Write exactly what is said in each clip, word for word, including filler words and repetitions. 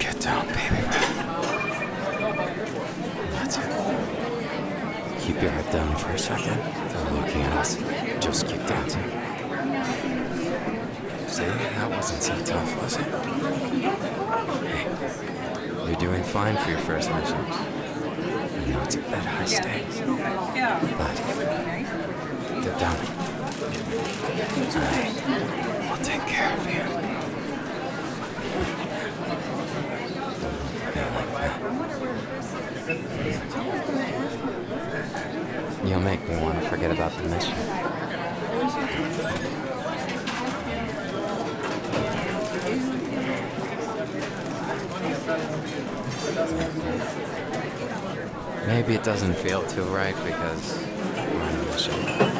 Get down, baby. That's it. Keep your head down for a second. They're looking at us. Just keep dancing. See, that wasn't so tough, was it? Hey, you're doing fine for your first mission. I know it's a bit high stakes, but get down. Alright, we'll take care of you. You'll make me want to forget about the mission. Maybe it doesn't feel too right because we're on a mission.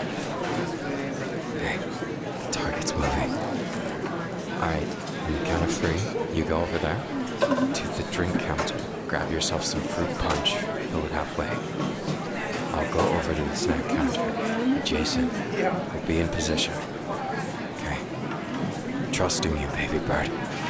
Hey, the target's moving. Alright, on the count of three, you go over there to the drink counter. Grab yourself some fruit punch, fill it halfway. I'll go over to the snack counter. Jason will be in position. Okay. Trust in you, baby bird.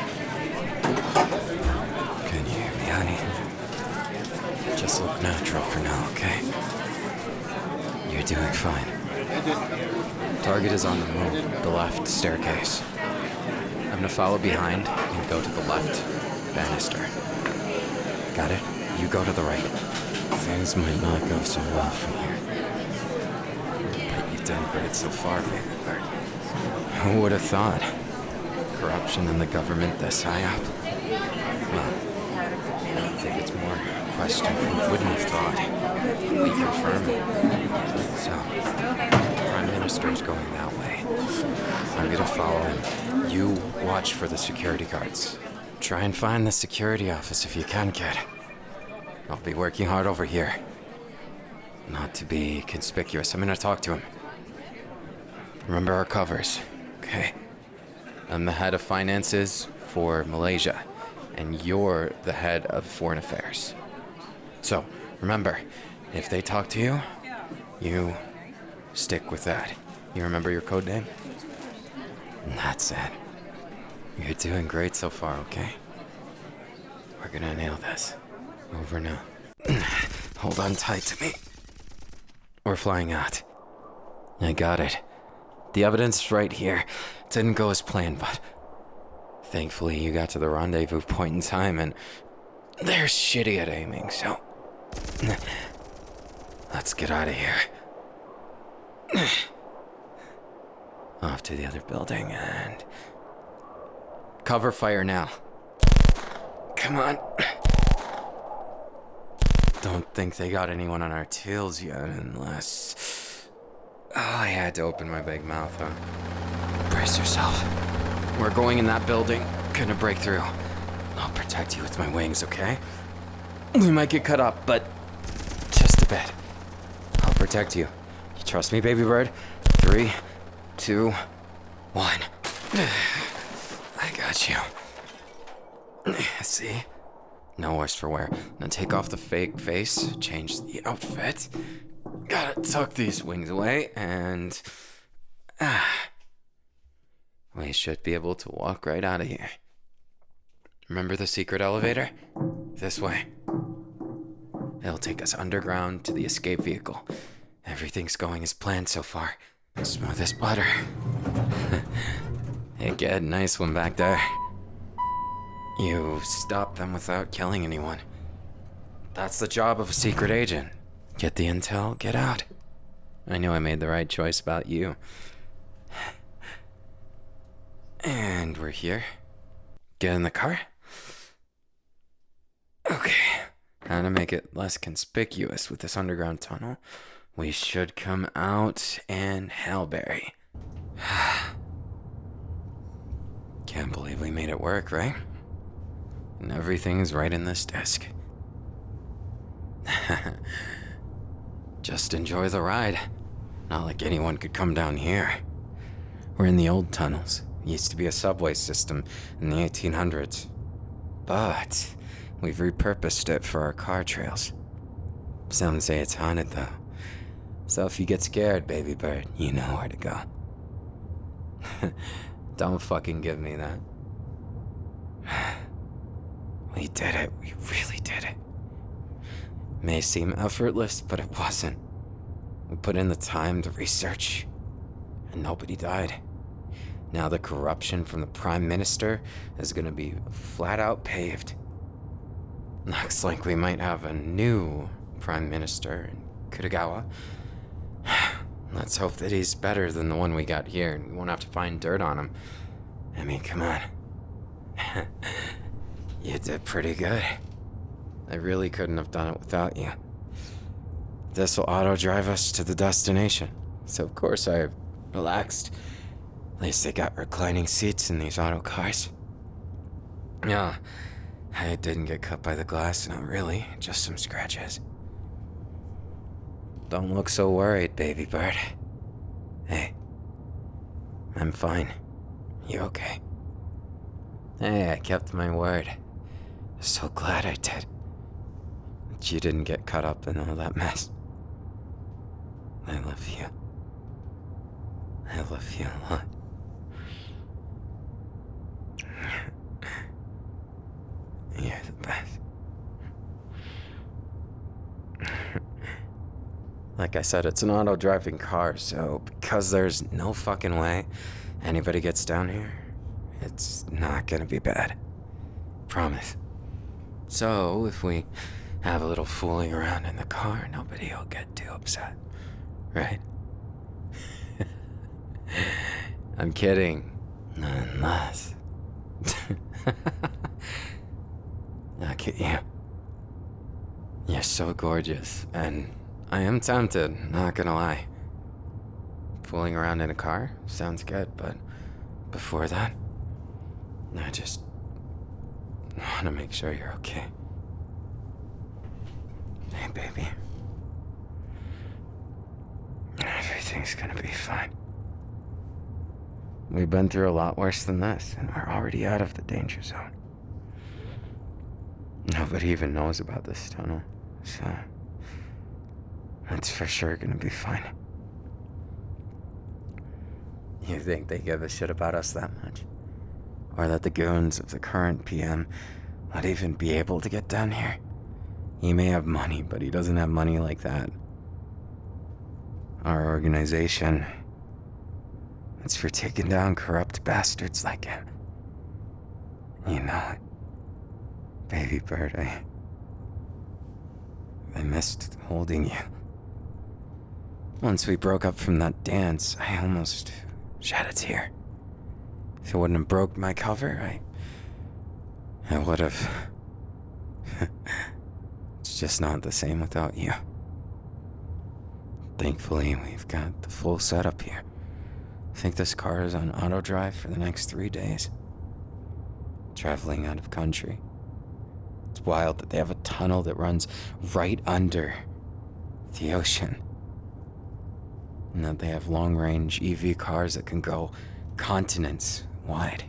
Can you hear me, honey? Just look natural for now, okay? You're doing fine. Target is on the move, the left staircase. I'm gonna follow behind and go to the left banister. Got it? You go to the right. Things might not go so well from here. But you've done great so far, baby bird. Who would have thought? Corruption in the government this high up? Well, I don't think it's more a question of who wouldn't have thought. We confirm it. So, the Prime Minister's going that way. I'm gonna follow him. You watch for the security guards. Try and find the security office if you can, kid. I'll be working hard over here. Not to be conspicuous. I'm gonna talk to him. Remember our covers, okay? I'm the head of finances for Malaysia, and you're the head of foreign affairs. So, remember, if they talk to you, you stick with that. You remember your code name? And that's it. You're doing great so far, okay? We're gonna nail this. Over now. Hold on tight to me. We're flying out. I got it. The evidence right here. Didn't go as planned, but thankfully you got to the rendezvous point in time, and they're shitty at aiming, so let's get out of here. Off to the other building and cover fire now. Come on. Don't think they got anyone on our tails yet, unless... Oh, I had to open my big mouth, huh? Brace yourself. We're going in that building. Gonna break through. I'll protect you with my wings, okay? We might get cut up, but just a bit. I'll protect you. You trust me, baby bird? Three, two, one. I got you. See? No worse for wear. Now take off the fake face, change the outfit. Gotta tuck these wings away, and... Ah, we should be able to walk right out of here. Remember the secret elevator? This way. It'll take us underground to the escape vehicle. Everything's going as planned so far. Smooth as butter. Hey, kid, nice one back there. You stopped them without killing anyone. That's the job of a secret agent. Get the intel, get out. I knew I made the right choice about you. And we're here. Get in the car. Okay. How to make it less conspicuous with this underground tunnel? We should come out in Hellberry. Can't believe we made it work, right? And everything's right in this desk. Just enjoy the ride. Not like anyone could come down here. We're in the old tunnels. It used to be a subway system in the eighteen hundreds. But we've repurposed it for our car trails. Some say it's haunted, though. So if you get scared, baby bird, you know where to go. Don't fucking give me that. We did it. We really did it. May seem effortless, but it wasn't. We put in the time to research, and nobody died. Now the corruption from the Prime Minister is gonna be flat out paved. Looks like we might have a new Prime Minister in Kitagawa. Let's hope that he's better than the one we got here, and we won't have to find dirt on him. I mean, come on. You did pretty good. I really couldn't have done it without you. This will auto-drive us to the destination, so of course I relaxed. At least they got reclining seats in these auto cars. No, I didn't get cut by the glass, not really, just some scratches. Don't look so worried, baby bird. Hey, I'm fine. You okay? Hey, I kept my word. So glad I did. But you didn't get caught up in all that mess. I love you. I love you a lot. You're the best. Like I said, it's an auto-driving car, so because there's no fucking way anybody gets down here, it's not gonna be bad. Promise. So, if we have a little fooling around in the car, nobody will get too upset. Right? I'm kidding. Unless. Look at you. You're so gorgeous, and I am tempted, not gonna lie. Fooling around in a car sounds good, but before that, I just want to make sure you're okay. Hey, baby. Everything's gonna be fine. We've been through a lot worse than this, and we're already out of the danger zone. Nobody even knows about this tunnel, so it's for sure gonna be fine. You think they give a shit about us that much? Or that the goons of the current P M would even be able to get down here? He may have money, but he doesn't have money like that. Our organization, it's for taking down corrupt bastards like him. You know it. Baby bird, I... I missed holding you. Once we broke up from that dance, I almost shed a tear. If it wouldn't have broke my cover, I... I would have... It's just not the same without you. Thankfully, we've got the full setup here. I think this car is on auto drive for the next three days. Traveling out of country. It's wild that they have a tunnel that runs right under the ocean. And that they have long-range E V cars that can go continents wide.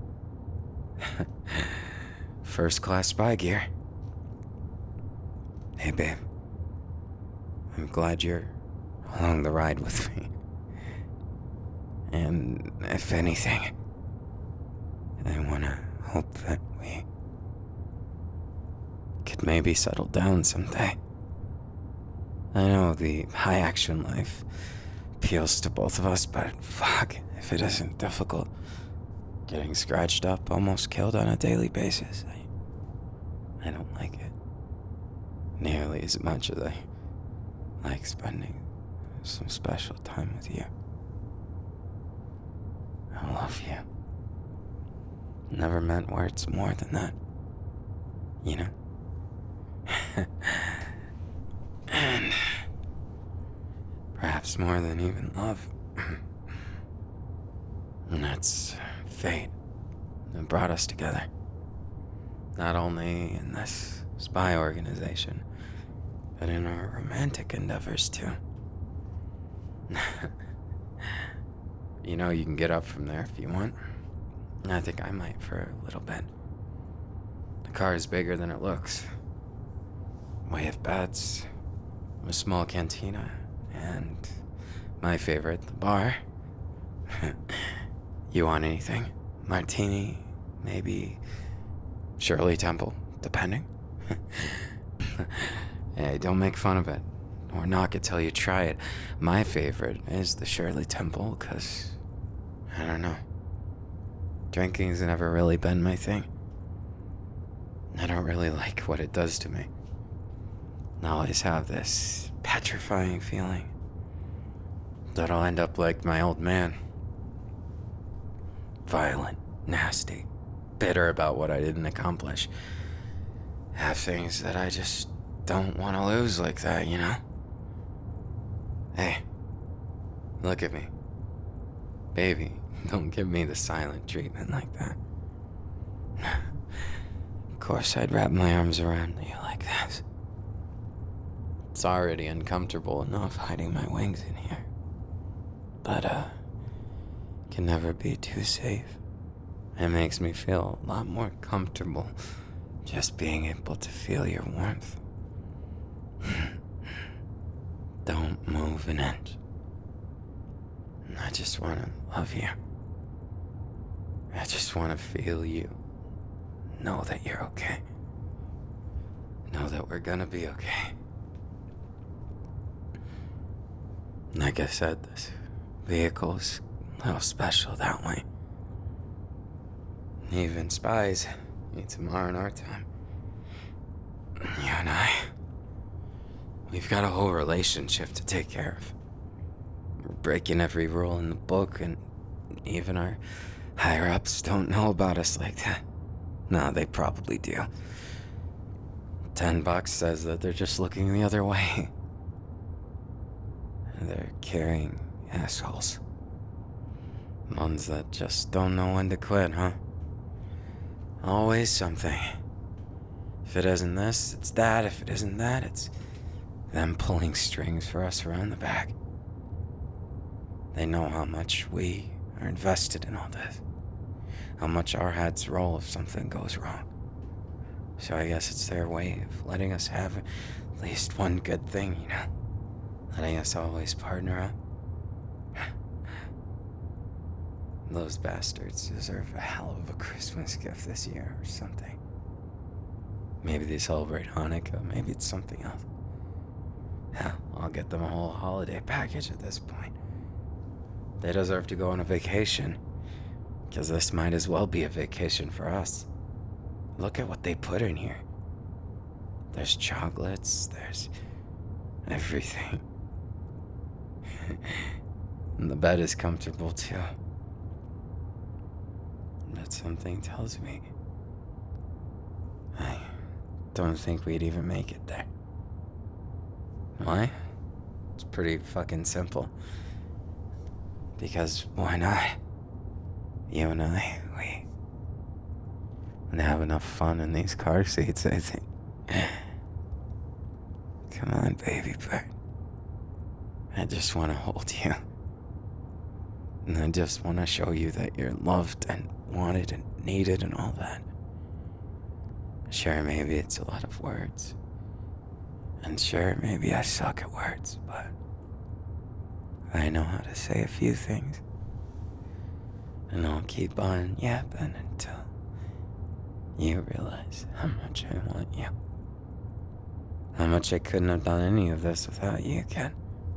First-class spy gear. Hey, babe. I'm glad you're along the ride with me. And if anything, I want to hope that we could maybe settle down someday. I know the high-action life appeals to both of us, but fuck if it isn't difficult. Getting scratched up, almost killed on a daily basis. I, I don't like it. Nearly as much as I like spending some special time with you. I love you. Never meant words more than that. You know? And perhaps more than even love. And that's fate that brought us together. Not only in this spy organization, but in our romantic endeavors too. You know, you can get up from there if you want. I think I might for a little bit. The car is bigger than it looks. We have beds, a small cantina, and my favorite, the bar. You want anything? Martini, maybe Shirley Temple, depending. Hey, don't make fun of it, or knock it till you try it. My favorite is the Shirley Temple, because, I don't know. Drinking's never really been my thing. I don't really like what it does to me. I always have this petrifying feeling that I'll end up like my old man. Violent, nasty, bitter about what I didn't accomplish. Have things that I just don't want to lose like that, you know? Hey, look at me. Baby, don't give me the silent treatment like that. Of course I'd wrap my arms around you like this. It's already uncomfortable enough hiding my wings in here. But, uh, can never be too safe. It makes me feel a lot more comfortable just being able to feel your warmth. Don't move an inch. I just want to love you. I just want to feel you. Know that you're okay. Know that we're gonna be okay. Like I said, this vehicle's a little special that way. Even spies need tomorrow in our time. You and I, we've got a whole relationship to take care of. We're breaking every rule in the book, and even our higher-ups don't know about us like that. No, they probably do. Ten bucks says that they're just looking the other way. They're carrying assholes. Ones that just don't know when to quit, huh? Always something. If it isn't this, it's that. If it isn't that, it's them pulling strings for us around the back. They know how much we are invested in all this. How much our heads roll if something goes wrong. So I guess it's their way of letting us have at least one good thing, you know? Letting us always partner up. Those bastards deserve a hell of a Christmas gift this year or something. Maybe they celebrate Hanukkah, maybe it's something else. Hell, I'll get them a whole holiday package at this point. They deserve to go on a vacation, because this might as well be a vacation for us. Look at what they put in here. There's chocolates, there's everything. And the bed is comfortable too. But something tells me I don't think we'd even make it there. Why? It's pretty fucking simple. Because why not? You and I, we would have enough fun in these car seats, I think. Come on, baby bird. I just want to hold you. And I just want to show you that you're loved and wanted and needed and all that. Sure, maybe it's a lot of words. And sure, maybe I suck at words, but I know how to say a few things. And I'll keep on yapping until you realize how much I want you. How much I couldn't have done any of this without you, Ken.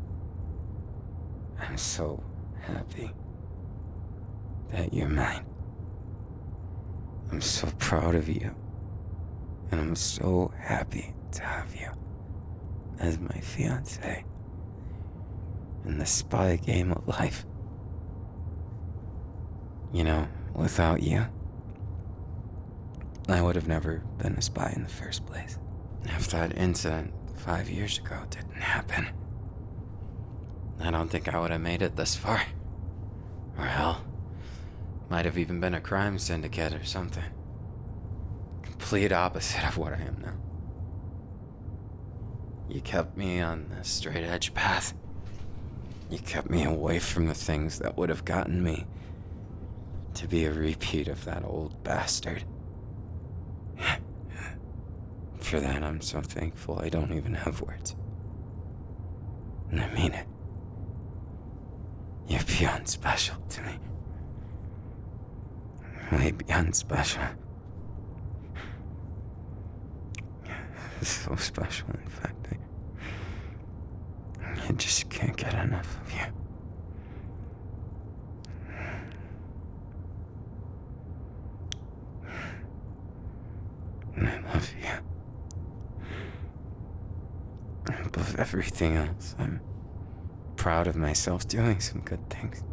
I'm so happy that you're mine. I'm so proud of you. And I'm so happy to have you as my fiancé in the spy game of life. You know, without you, I would have never been a spy in the first place. If that incident five years ago didn't happen, I don't think I would have made it this far. Or hell, might have even been a crime syndicate or something. Complete opposite of what I am now. You kept me on the straight edge path. You kept me away from the things that would have gotten me to be a repeat of that old bastard. For that, I'm so thankful I don't even have words. And I mean it. You're beyond special to me. Way beyond special. So special, in fact. I, I just can't get enough of you. And I love you. Above everything else, I'm proud of myself doing some good things.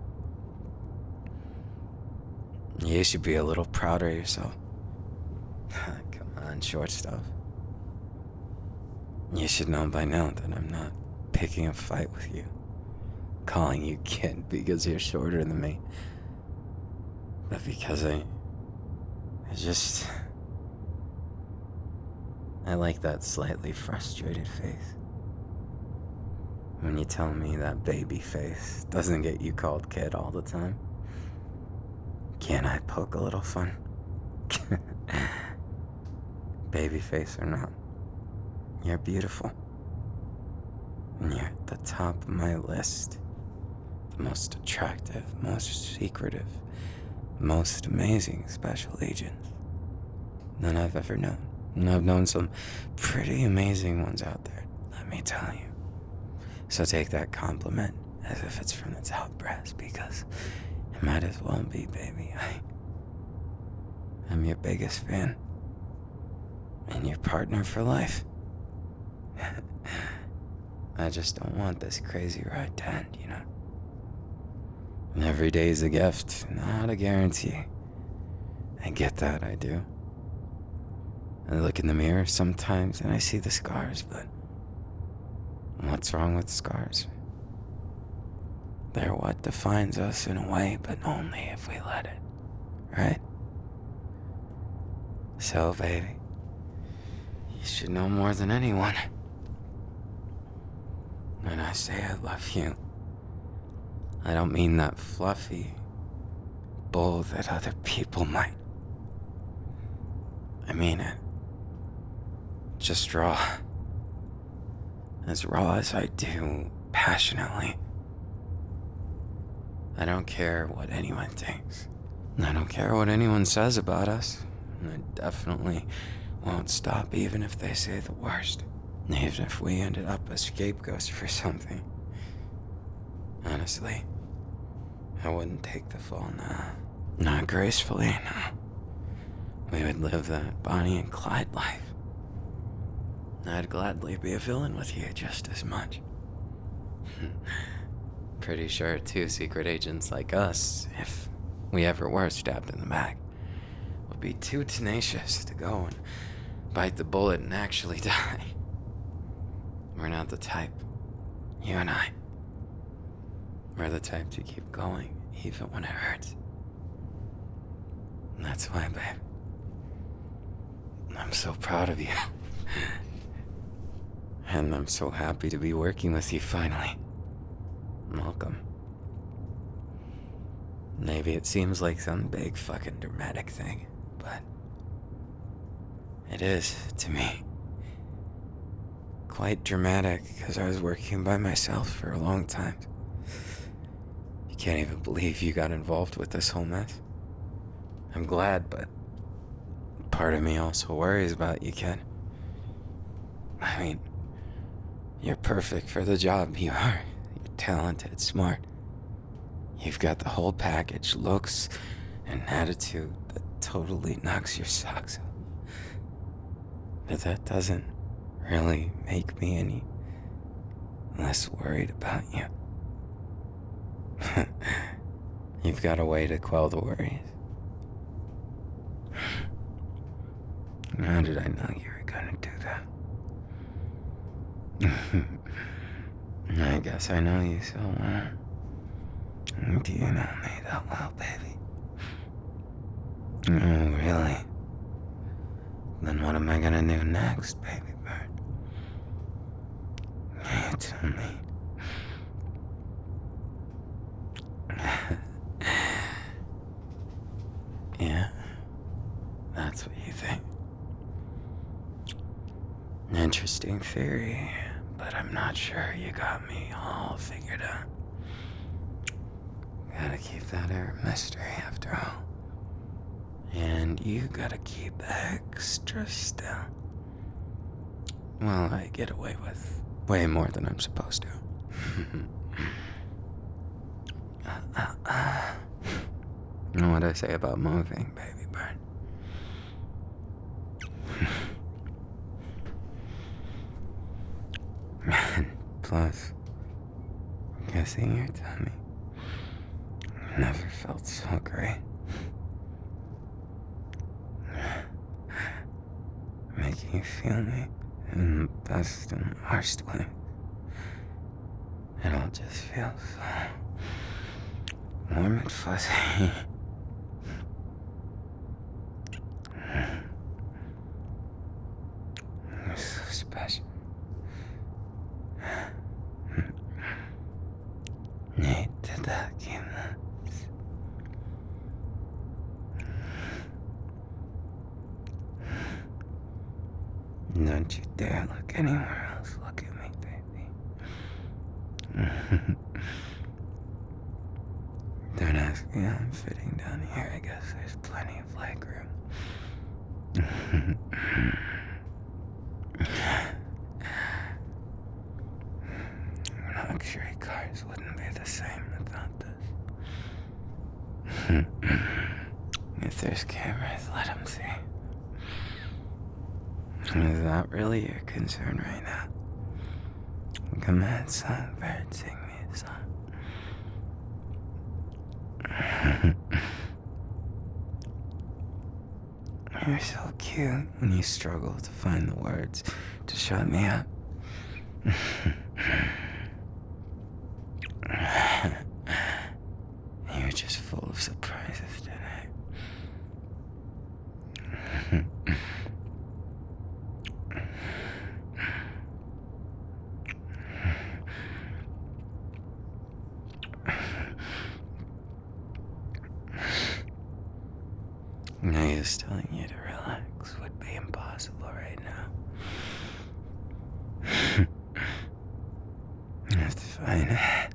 You should be a little prouder of yourself. Come on, short stuff. You should know by now that I'm not picking a fight with you, calling you kid because you're shorter than me, but because I, I just, I like that slightly frustrated face. When you tell me that baby face doesn't get you called kid all the time, can't I poke a little fun? Baby face or not, you're beautiful. And you're at the top of my list. The most attractive, most secretive, most amazing special agents that I've ever known. And I've known some pretty amazing ones out there, let me tell you. So take that compliment as if it's from the top brass, because it might as well be, baby. I, I'm your biggest fan. And your partner for life. I just don't want this crazy ride to end, you know? And every day is a gift, not a guarantee. I get that, I do. I look in the mirror sometimes and I see the scars, but what's wrong with scars? They're what defines us in a way, but only if we let it, right? So, baby, you should know more than anyone. When I say I love you, I don't mean that fluffy bull that other people might. I mean it. Just raw. As raw as I do, passionately. I don't care what anyone thinks. I don't care what anyone says about us. I definitely won't stop even if they say the worst. Even if we ended up as scapegoats for something. Honestly, I wouldn't take the fall now. Not gracefully, no. We would live that Bonnie and Clyde life. I'd gladly be a villain with you just as much. Pretty sure two secret agents like us, if we ever were stabbed in the back, would be too tenacious to go and bite the bullet and actually die. We're not the type, you and I. We're the type to keep going, even when it hurts. And that's why, babe, I'm so proud of you. And I'm so happy to be working with you finally. Welcome. Maybe it seems like some big fucking dramatic thing, but it is to me. Quite dramatic, because I was working by myself for a long time. You can't even believe you got involved with this whole mess. I'm glad, but part of me also worries about you, kid. I mean, you're perfect for the job you are. You're talented, smart. You've got the whole package, looks and attitude that totally knocks your socks off. But that doesn't really make me any less worried about you. You've got a way to quell the worries. How did I know you were gonna do that? I guess I know you so well. Do you know me that well, baby? Oh, really? Then what am I gonna do next, baby bird? You tell me. Yeah, that's what you think. Interesting theory, but I'm not sure you got me all figured out. Gotta keep that air a mystery after all. And you gotta keep extra still. Well, I get away with way more than I'm supposed to. What'd I say about moving, baby bird? Man, plus, kissing your tummy never felt so great. Making you feel me in the best and worst way. It all just feels so warm and fuzzy. You're so special. Need to document. Don't you dare look anywhere else. Look at me, baby. Don't ask me how I'm fitting down here. I guess there's plenty of leg room. Luxury cars wouldn't be the same without this. If there's cameras, let them see. Is that really your concern right now? Come on, songbird, sing me a song. You're so cute when you struggle to find the words to shut me up. You're just full of surprises today. I guess telling you to relax would be impossible right now. That's fine.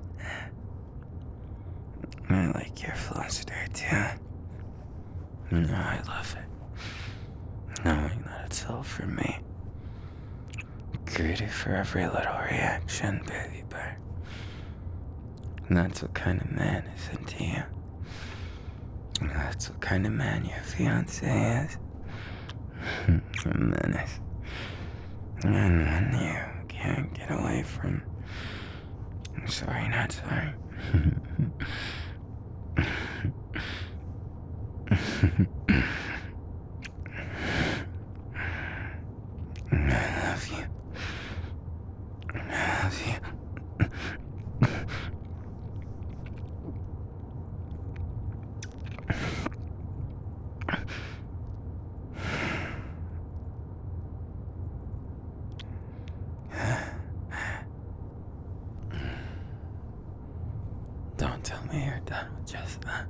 I like your fluster too. You know I love it. Knowing that it's all for me. Greedy for every little reaction, baby bird. And that's what kind of man is into you. And that's what kind of man your fiancé is. A menace. And one you can't get away from. I'm sorry, not sorry. I love you. I love you. Don't tell me you're done with just that.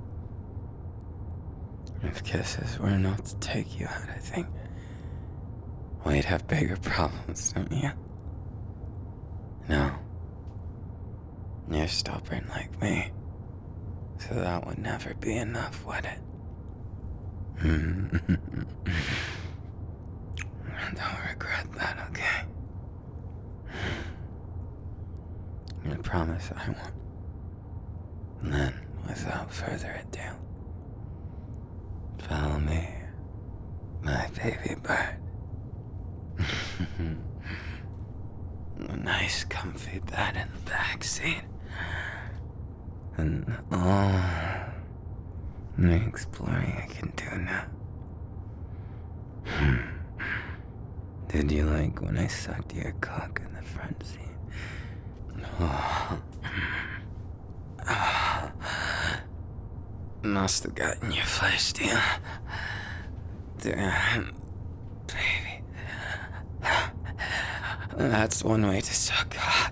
If kisses were enough to take you out, I think we'd have bigger problems, don't you? No. You're stubborn like me, so that would never be enough, would it? Don't regret that, okay? I promise I won't. And then, without further ado, follow me, my baby bird. A nice comfy bed in the back seat. And all the exploring I can do now. Did you like when I sucked your cock in the front seat? Oh. Must have gotten you feisty, huh? Damn, baby. That's one way to suck cock.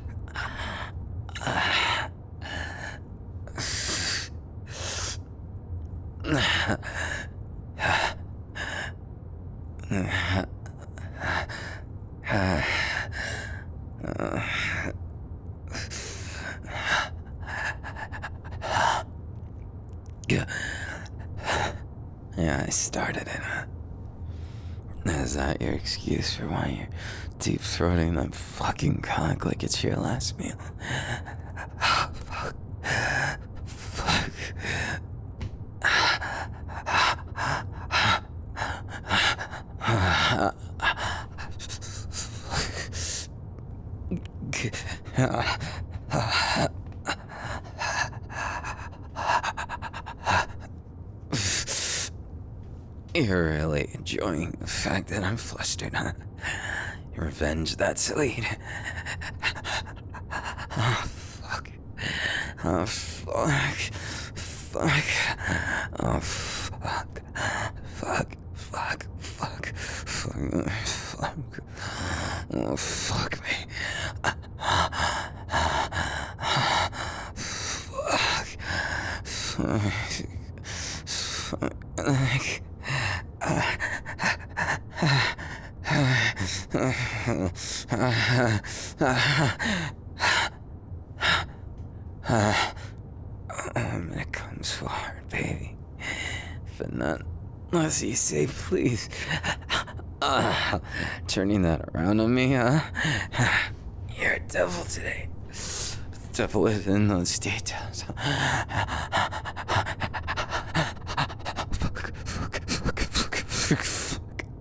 Yeah, I started it, huh? Is that your excuse for why you're deep throating that fucking cock like it's your last meal? Fuck. Fuck. You're really enjoying the fact that I'm flustered, huh? Revenge, that's sweet. Oh, fuck. Oh, fuck. Fuck. Oh, fuck. Fuck. Fuck. Fuck. Fuck. Fuck. Oh, fuck me. Fuck. Fuck. Fuck. I'm gonna come so hard, baby. But not unless you say please. Uh, turning that around on me, huh? You're a devil today. The devil is in those details. Fuck, fuck, fuck, fuck, fuck, fuck.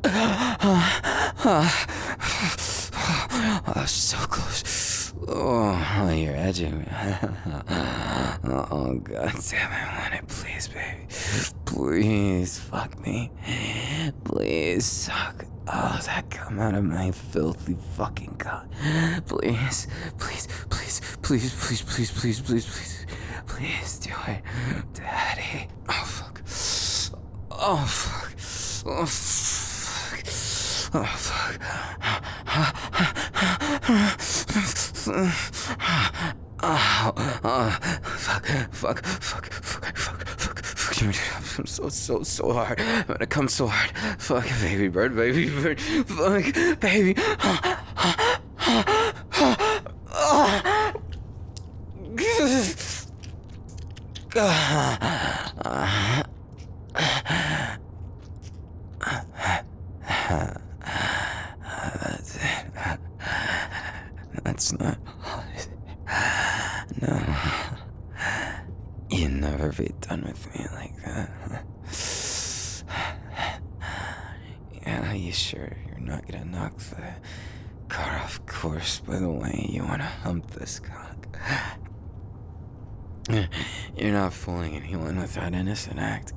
Oh, so close. Oh, you're edging me. Oh, god damn it, I want it. Please, baby. Please, fuck me. Please, suck. Oh, that come out of my filthy fucking cock. Please, please, please, please, please, please, please, please, please. Please do it. Daddy. Oh, fuck. Oh, fuck. Oh, fuck. Oh, fuck. Oh, oh, fuck, fuck, fuck, fuck, fuck, fuck, fuck. I'm so, so, so hard. I'm gonna come so hard. Fuck, baby bird, baby bird. Fuck, baby. That's it. That's not. No. You'd never be done with me like that. Yeah, you sure you're not gonna knock the car off course by the way you wanna hump this cock? You're not fooling anyone with that innocent act.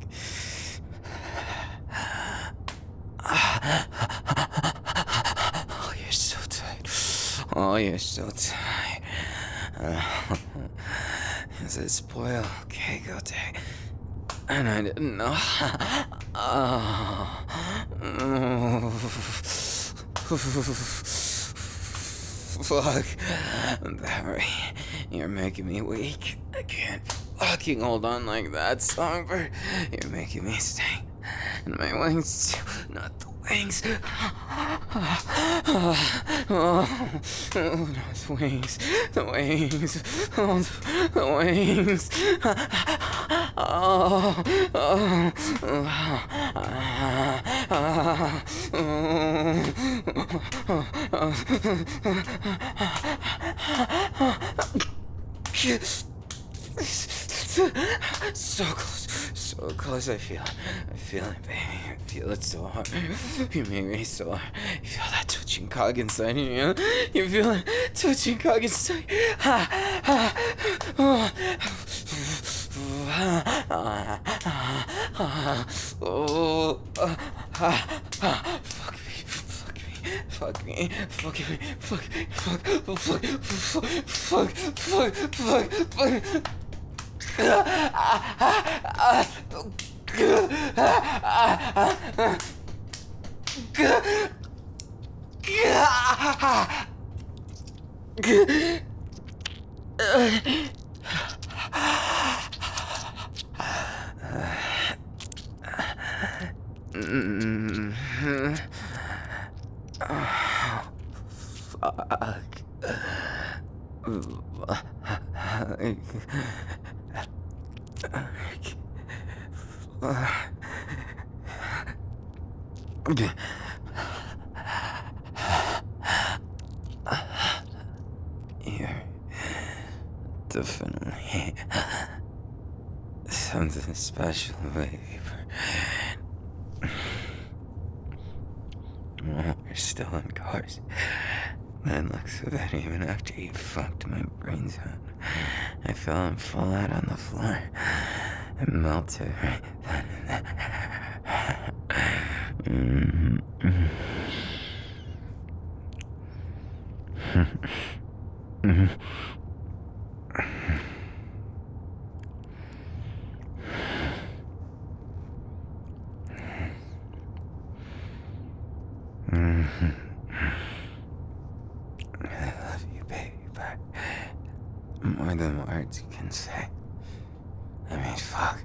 Oh, you're so tight. Oh, you're so tight. Uh, is it spoiled? Okay, go take. And I didn't know. Oh. Fuck. Barry, you're making me weak. I can't fucking hold on like that, Songbird. You're making me sting. And my wings too, not the wings. Oh, oh, no, the wings, the wings, oh, the wings. Oh, oh, so close, so close. I feel it. I feel it, baby. I feel it so hard. You make me so hard. You feel that twitching cog inside you, you know? You feel it twitching cog inside. Oh, fuck me, fuck me, fuck me, fuck me, fuck, fuck, fuck, fuck, fuck, fuck, fuck, fuck. Fuck. definitely something special, baby. Well, we're still in cars. That looks so bad even after you fucked my brains out. I fell and fall out on the floor. It melted right then and there. Mm-hmm. Mm-hmm. Mm-hmm. I love you, baby, but more than words can say. I mean, fuck.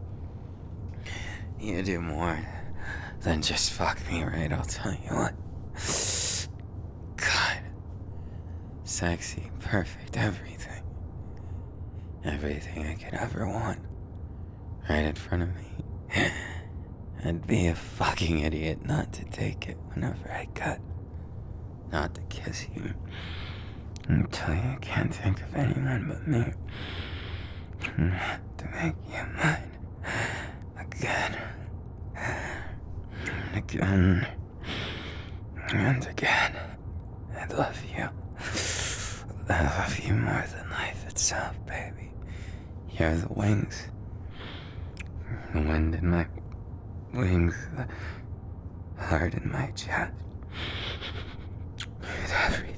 You do more than just fuck me, right? I'll tell you what. God. Sexy, perfect, everything. Everything I could ever want. Right in front of me. I'd be a fucking idiot not to take it whenever I could. Not to kiss you. Until you can't think of anyone but me. To make you mine. Again. And again. And again. I love you. I love you more than life itself, baby. You're the wings. The wind in my wings. The heart in my chest. It's everything.